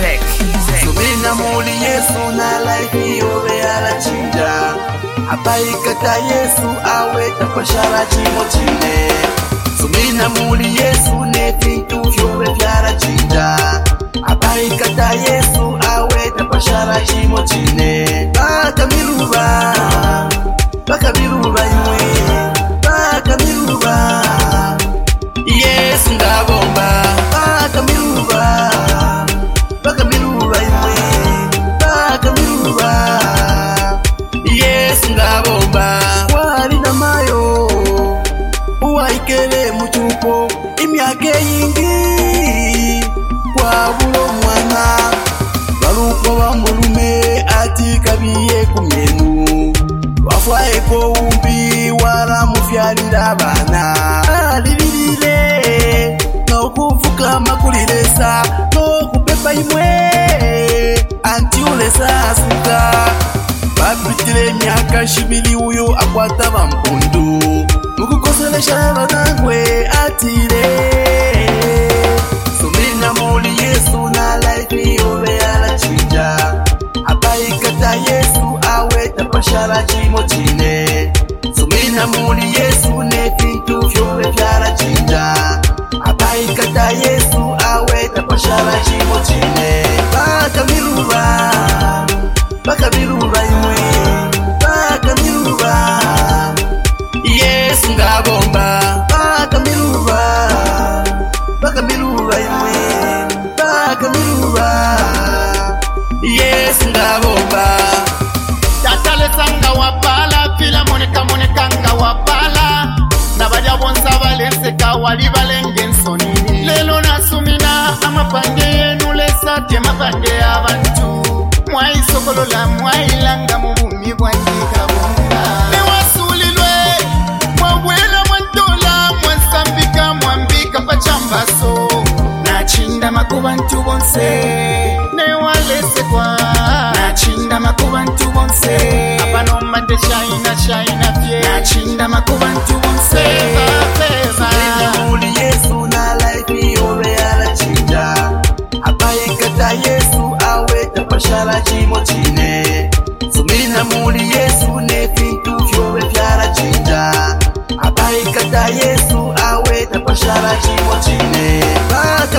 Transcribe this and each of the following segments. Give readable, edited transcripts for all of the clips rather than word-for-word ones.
Sumina muli Yesu na life yobe alachinja. Abaikata Yesu awe tapashara chimo chine. Sumina muli Yesu ne tintu yobe vyarachinja. Abaikata Yesu awe tapashara chimo chine. Baka miruba imwe. Baka miruba Yesu ngabomba. Baka miruba imwe. Baka miruba Yesu ngabomba. Wali na mayo uwaikele muchupo imyake yingi kwa bulo mwana. Baluko bamulume ati kabiye kumenu. Wafwae ko umbi wala mufyalira abana. Alilile no kuvuka makulilesa no kupepa imwe anti ulesa suka. Bapitile myaka shibili uyo akwata bampundu. Mukukoselesha banangwe atile. Sumina muli Yesu na life yobe alachinja. Abaikata Yesu awe tapashara chimo chine. Sumina muli Yesu ne tintu yobe vyarachinja. Abaikata Yesu awe tapashara chimo chine. Baka miruba imwe. Baka miruba Yesu ngabomba. Baka miruba imwe. Baka miruba Yesu ngabomba. Tatale sanga wapala fila moneka nga wapala. Nabaja bonsa balenseka wali balenge nsoni. Lelo nasumina amapange yenu lesate mapange abantu. Mwai sokolola mwai langa mubumi bwandika bonga. Newasulilwe mwawela mwandola mwansambika mwambika pachambaso. Nachinda makubantu bonse newalese kwa. Nachinda makubantu bonse abanomba de shaina fye. Nachinda makubantu bonse feva. Sumina muli Yesu na life yobe alachinja. Abaikata Yesu awe tapashara chimo chine. Sumina muli Yesu ne tintu yobe vyarachinja. Abaikata Yesu awe tapashara chimo chine. Baka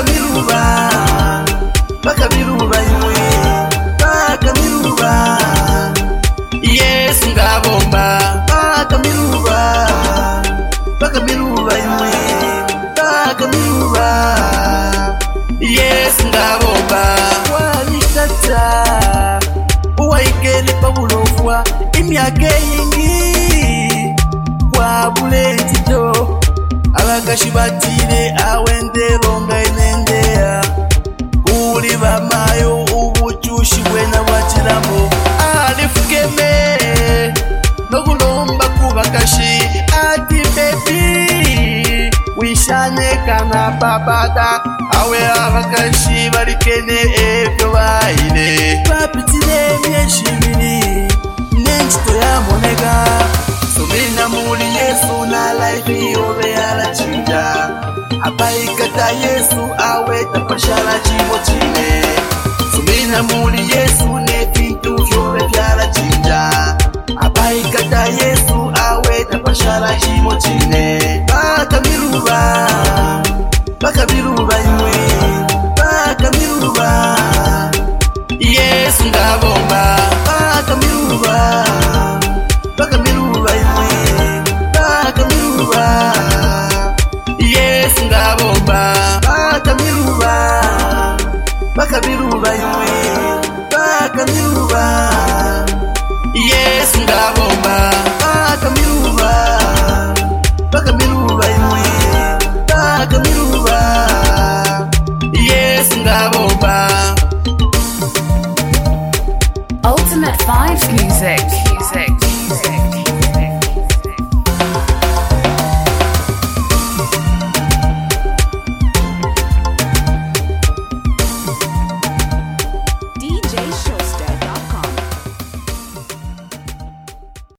miruba imwe. Baka miruba Yesu ngabomba. Baka miruba imwe. Baka miruba Yesu ngabomba. Walitata uwaikele pabulofwa imyake yingi kwa bulentito. Abakashibatile awendelonga enendea. Uli bamayo ubuchushi bwena bwachilamo. Alifukeme nokulomba kubakashi ati baby wishane kana babada. Awe abakashi balikene ebyo baile. Bapitile myeshibili nenjito ya monega. Sumina muli Yesu na life yobe alachinja. Abaikata Yesu awe tapashara chimo chine. Sumina muli Yesu ne tintu yobe vyarachinja. Abaikata Yesu awe tapashara chimo chine. Baka miruba imwe. Baka miruba Yesu ngabomba. Baka miruba imwe. Baka miruba Yesu ngabomba. Baka miruba imwe. Baka miruba Yesu ngabomba.